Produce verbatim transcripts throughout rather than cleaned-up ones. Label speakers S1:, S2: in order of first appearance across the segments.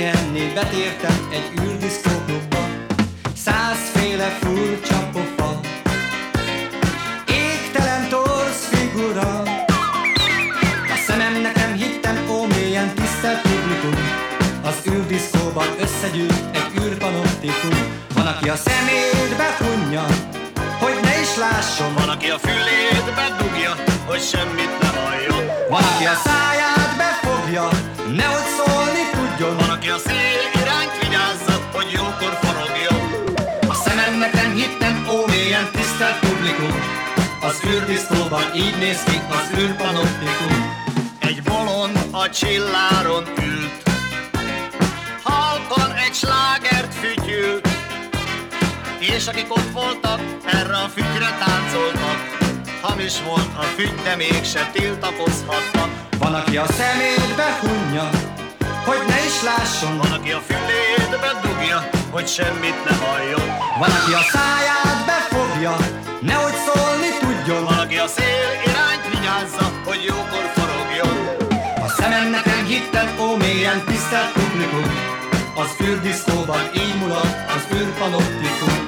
S1: pihenni betértem egy űrdiszkóklubba. Százféle furcsa pofa, égtelen torz figura. A szememnek nem hittem, ó mélyen tisztelt publikum. Az űrdiszkóban összegyűlt egy űrpanoptikum. Van, aki a szemétbe hunja, hogy ne is lásson.
S2: Van, aki a fülétbe dugja, hogy semmit ne halljon.
S1: Van, aki a száját befogja, nehogy szólni tudjon.
S2: Van, aki a szél irányt vigyázza, hogy jókor forogjon.
S1: A szememnek nem hittem, ó mélyen tisztelt publikum. Az űrdiszkóban így néz ki az űrpanoptikum.
S2: Egy bolond a csilláron ült, halkan egy slágert fütyült, és akik ott voltak, erre a fügyre táncoltak. Hamis volt a fügy, de mégse tiltakozhattak.
S1: Van, aki a szemétbe hunja, hogy ne is lásson.
S2: Van, aki a fülétbe dugja, hogy semmit ne halljon.
S1: Van, aki a száját befogja, nehogy szólni tudjon.
S2: Van, aki a szél irányt vigyázza, hogy jókor forogjon.
S1: A szememnek nem hittem, ó mélyen tisztelt publikum. Az űrdiszkóban így mulat az űrpanoptikum.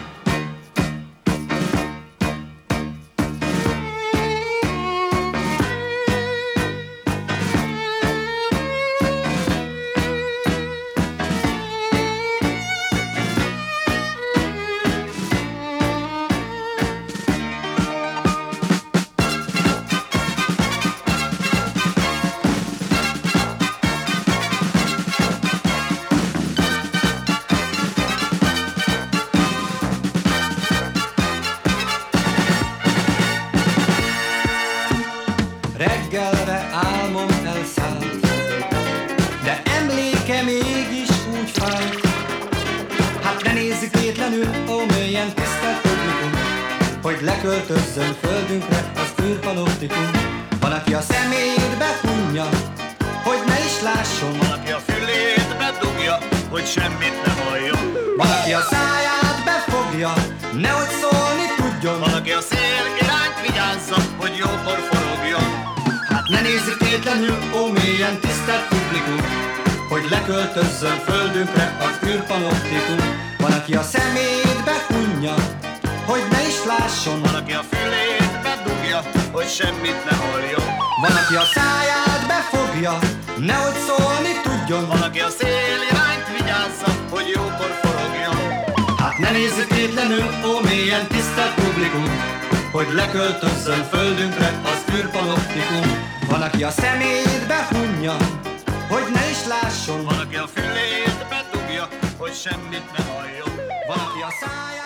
S1: Reggelre álmom elszállt, de emléke mégis úgy fájt. Hát ne nézzük vétlenül, ó mélyen tisztelt publikum, hogy leköltözzön földünkre az űrpanoptikum. Van, aki a szemétbe hunja, hogy ne is lásson.
S2: Van, aki a fülétbe dugja, hogy semmit ne halljon.
S1: Van, aki a száját befogja, nehogy szólni tudjon.
S2: Van, aki a szél irányt vigyázza, hogy jókor forogjon.
S1: Ne nézzük tétlenül, ó mélyen tisztelt publikum, hogy leköltözzön földünkre az űrpanoptikum. Van, aki a szemétbe hunja, hogy ne is lásson.
S2: Van, aki a fülétbe dugja, hogy semmit ne halljon.
S1: Van, aki a száját befogja, nehogy szólni tudjon.
S2: Van, aki a szél irányt vigyázza, hogy jókor forogjon.
S1: Hát ne nézzük tétlenül, ó mélyen tisztelt publikum, hogy leköltözzön földünkre az űrpanoptikum. Van, aki a szemétbe hunja, hogy ne is lásson.
S2: Van, aki a fülétbe dugja, hogy semmit ne halljon.
S1: Van, aki a száját